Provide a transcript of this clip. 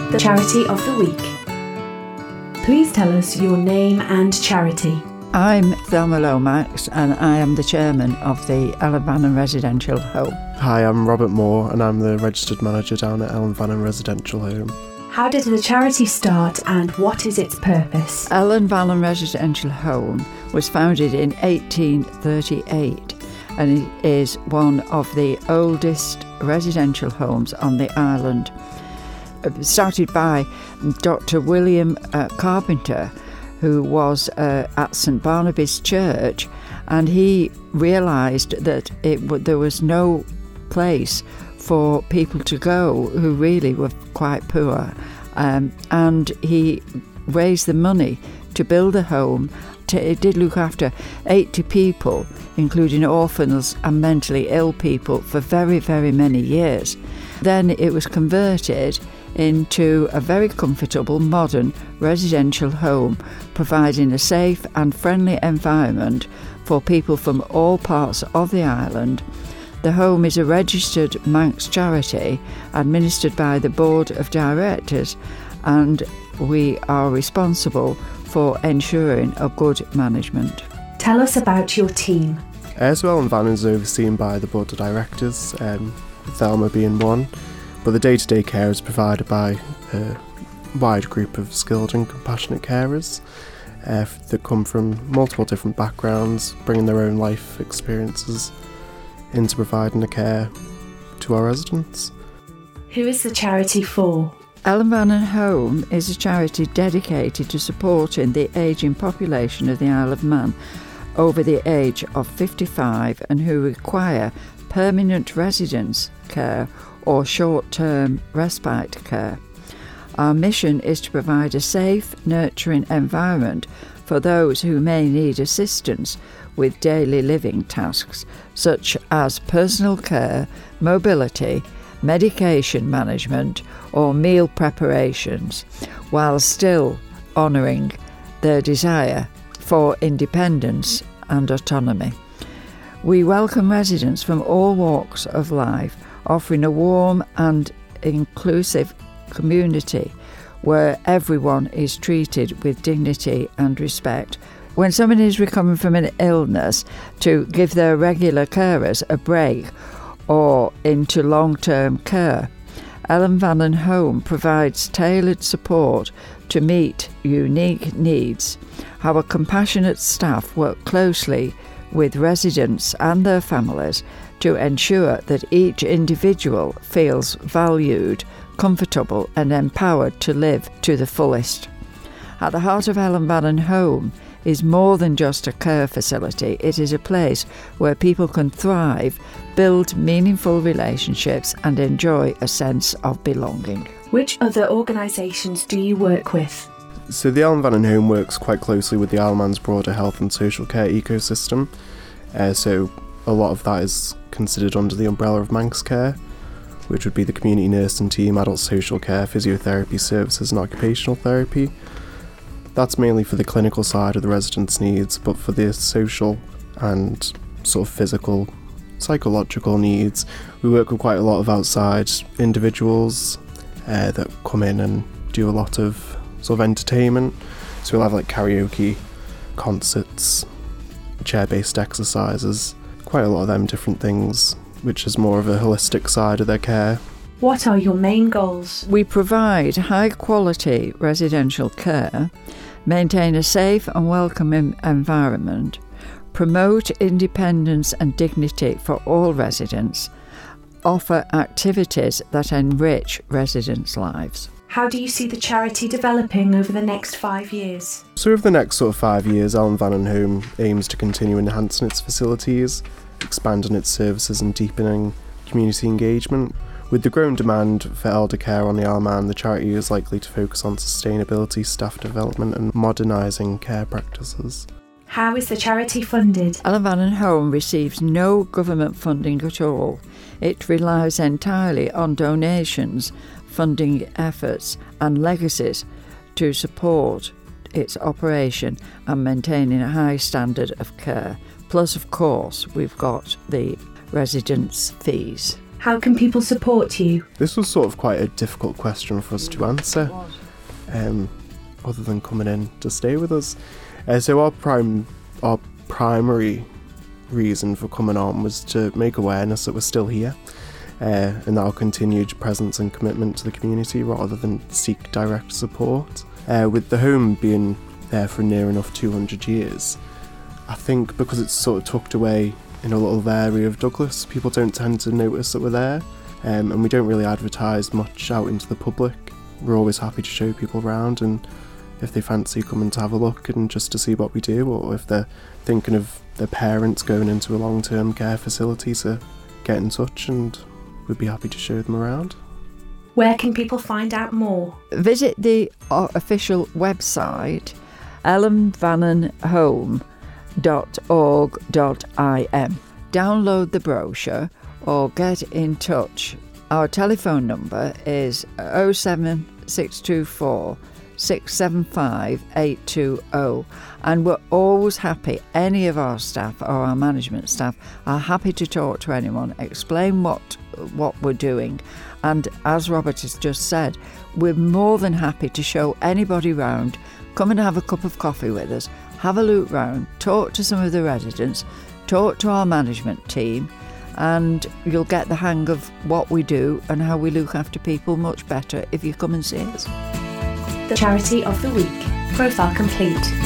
the Charity of the Week. Please tell us your name and charity. I'm Thelma Lomax and I am the chairman of the Ellen Vannon Residential Home. Hi, I'm Robert Moore and I'm the registered manager down at Ellen Vannon Residential Home. How did the charity start and what is its purpose? Ellen Vannon Residential Home was founded in 1838 and it is one of the oldest residential homes on the island. Started by Dr. William Carpenter, who was at St Barnaby's Church, and he realised that there was no place for people to go who really were quite poor, and he raised the money to build a home. It did look after 80 people, including orphans and mentally ill people, for very, very many years. Then it was converted into a very comfortable, modern residential home, providing a safe and friendly environment for people from all parts of the island. The home is a registered Manx charity administered by the Board of Directors, and we are responsible for ensuring a good management. Tell us about your team. So Ellen Vannon is overseen by the Board of Directors, Thelma being one, but the day-to-day care is provided by a wide group of skilled and compassionate carers that come from multiple different backgrounds, bringing their own life experiences into providing the care to our residents. Who is the charity for? Ellen Vannon Home is a charity dedicated to supporting the ageing population of the Isle of Man over the age of 55 and who require permanent residence care or short-term respite care. Our mission is to provide a safe, nurturing environment for those who may need assistance with daily living tasks such as personal care, mobility, medication management or meal preparations, while still honouring their desire for independence and autonomy. We welcome residents from all walks of life, offering a warm and inclusive community where everyone is treated with dignity and respect. When someone is recovering from an illness, to give their regular carers a break or into long-term care, Ellen Vannon Home provides tailored support to meet unique needs. Our compassionate staff work closely with residents and their families to ensure that each individual feels valued, comfortable and empowered to live to the fullest. At the heart of Ellen Vannon Home is more than just a care facility. It is a place where people can thrive, build meaningful relationships and enjoy a sense of belonging. Which other organisations do you work with? So the Ellen Vannon Home works quite closely with the Isle of Man's broader health and social care ecosystem. So a lot of that is considered under the umbrella of Manx Care, which would be the community nursing team, adult social care, physiotherapy services and occupational therapy. That's mainly for the clinical side of the residents' needs, but for the social and sort of physical, psychological needs, we work with quite a lot of outside individuals that come in and do a lot of sort of entertainment. So we'll have like karaoke, concerts, chair-based exercises, quite a lot of them different things, which is more of a holistic side of their care. What are your main goals? We provide high-quality residential care, maintain a safe and welcoming environment, promote independence and dignity for all residents, offer activities that enrich residents' lives. How do you see the charity developing over the next 5 years? So over the next sort of 5 years, Ellen Vannon Home aims to continue enhancing its facilities, expanding its services and deepening community engagement. With the growing demand for elder care on the Isle of Man, the charity is likely to focus on sustainability, staff development and modernising care practices. How is the charity funded? Ellen Vannon Home receives no government funding at all. It relies entirely on donations, funding efforts and legacies to support its operation and maintaining a high standard of care. Plus, of course, we've got the residents' fees. How can people support you? This was sort of quite a difficult question for us to answer, other than coming in to stay with us. So our primary reason for coming on was to make awareness that we're still here, and our continued presence and commitment to the community rather than seek direct support. With the home being there for near enough 200 years, I think because it's sort of tucked away in a little area of Douglas, people don't tend to notice that we're there, and we don't really advertise much out into the public. We're always happy to show people around, and if they fancy coming to have a look and just to see what we do, or if they're thinking of their parents going into a long-term care facility, to get in touch and we'd be happy to show them around. Where can people find out more? Visit the official website ellenvannonhome.org.im. Download the brochure or get in touch. Our telephone number is 07624 675 820, and we're always happy. Any of our staff or our management staff are happy to talk to anyone, explain what we're doing, and as Robert has just said, we're more than happy to show anybody round. Come and have a cup of coffee with us, have a look round, talk to some of the residents, talk to our management team, and you'll get the hang of what we do and how we look after people much better if you come and see us. The Charity of the Week. Profile complete.